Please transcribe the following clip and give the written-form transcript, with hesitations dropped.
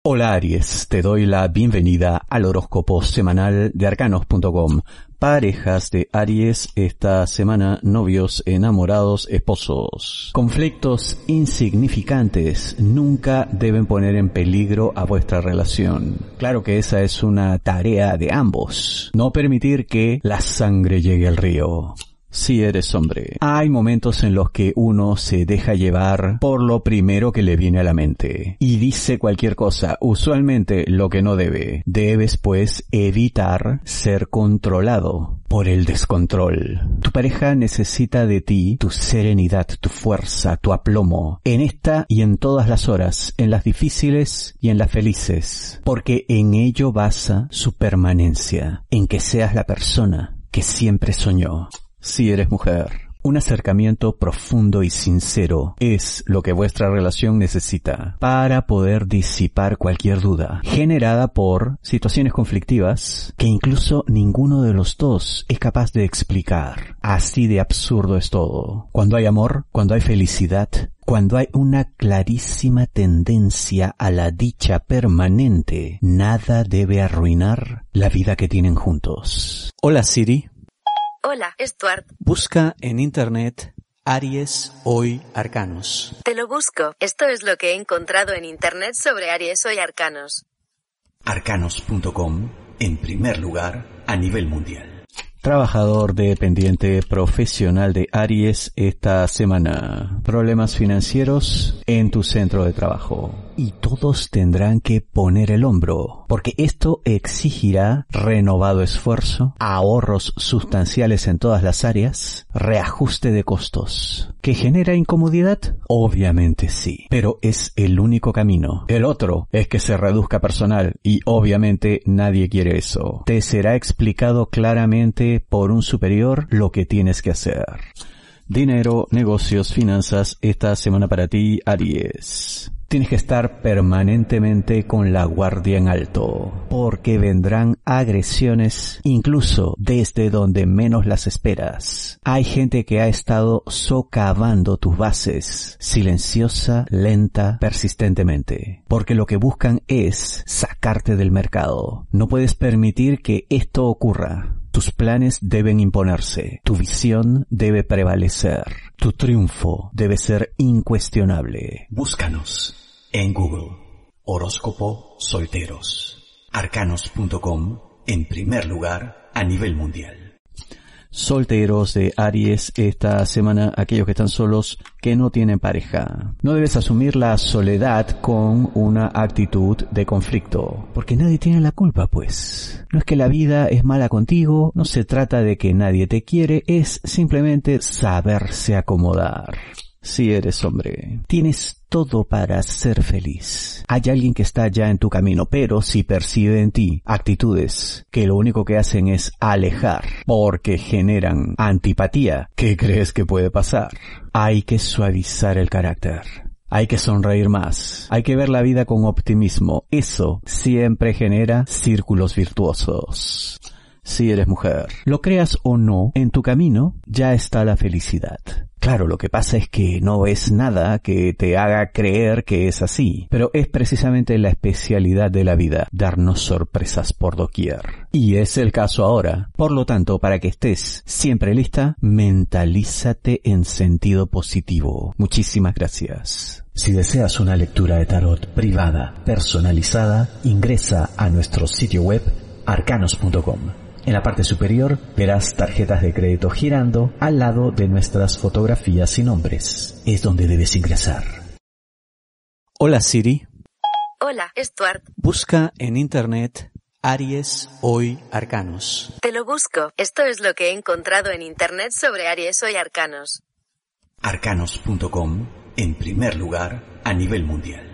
Hola Aries, te doy la bienvenida al horóscopo semanal de arcanos.com. Parejas de Aries esta semana, novios, enamorados, esposos. Conflictos insignificantes nunca deben poner en peligro a vuestra relación. Claro que esa es una tarea de ambos. No permitir que la sangre llegue al río. Si eres hombre, hay momentos en los que uno se deja llevar por lo primero que le viene a la mente y dice cualquier cosa, usualmente lo que no debe. Debes, pues, evitar ser controlado por el descontrol. Tu pareja necesita de ti tu serenidad, tu fuerza, tu aplomo, en esta y en todas las horas, en las difíciles y en las felices, porque en ello basa su permanencia, en que seas la persona que siempre soñó. Si eres mujer, un acercamiento profundo y sincero es lo que vuestra relación necesita para poder disipar cualquier duda generada por situaciones conflictivas que incluso ninguno de los dos es capaz de explicar. Así de absurdo es todo. Cuando hay amor, cuando hay felicidad, cuando hay una clarísima tendencia a la dicha permanente, nada debe arruinar la vida que tienen juntos. Hola Siri. Hola, Stuart. Busca en internet Aries Hoy Arcanos. Te lo busco. Esto es lo que he encontrado en internet sobre Aries Hoy Arcanos. Arcanos.com, en primer lugar a nivel mundial. Trabajador dependiente profesional de Aries esta semana. Problemas financieros en tu centro de trabajo. Y todos tendrán que poner el hombro, porque esto exigirá renovado esfuerzo, ahorros sustanciales en todas las áreas, reajuste de costos. ¿Que genera incomodidad? Obviamente sí, pero es el único camino. El otro es que se reduzca personal y obviamente nadie quiere eso. Te será explicado claramente por un superior lo que tienes que hacer. Dinero, negocios, finanzas, esta semana para ti, Aries. Tienes que estar permanentemente con la guardia en alto, porque vendrán agresiones incluso desde donde menos las esperas. Hay gente que ha estado socavando tus bases, silenciosa, lenta, persistentemente, porque lo que buscan es sacarte del mercado. No puedes permitir que esto ocurra. Tus planes deben imponerse, tu visión debe prevalecer, tu triunfo debe ser incuestionable. Búscanos en Google, horóscopo solteros, arcanos.com, en primer lugar a nivel mundial. Solteros de Aries esta semana, aquellos que están solos, que no tienen pareja. No debes asumir la soledad con una actitud de conflicto, porque nadie tiene la culpa, pues. No es que la vida es mala contigo, no se trata de que nadie te quiere, es simplemente saberse acomodar. Si eres hombre, tienes todo para ser feliz. Hay alguien que está ya en tu camino, pero si percibe en ti actitudes que lo único que hacen es alejar, porque generan antipatía, ¿qué crees que puede pasar? Hay que suavizar el carácter. Hay que sonreír más. Hay que ver la vida con optimismo. Eso siempre genera círculos virtuosos. Si eres mujer, lo creas o no, en tu camino ya está la felicidad. Claro, lo que pasa es que no ves nada que te haga creer que es así, pero es precisamente la especialidad de la vida, darnos sorpresas por doquier. Y es el caso ahora. Por lo tanto, para que estés siempre lista, mentalízate en sentido positivo. Muchísimas gracias. Si deseas una lectura de tarot privada, personalizada, ingresa a nuestro sitio web arcanos.com. En la parte superior verás tarjetas de crédito girando al lado de nuestras fotografías y nombres. Es donde debes ingresar. Hola Siri. Hola, Stuart. Busca en internet Aries Hoy Arcanos. Te lo busco. Esto es lo que he encontrado en internet sobre Aries Hoy Arcanos. Arcanos.com, en primer lugar a nivel mundial.